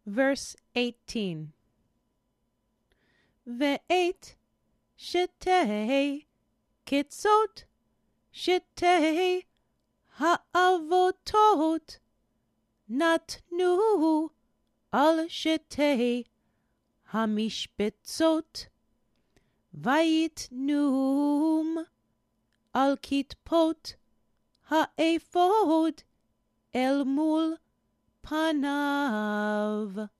Verse 18. ואת שתי קצות שתי האבותות נתנו על שתי המשבצות, ויתנום על כתפות האפוד אל מול פניו.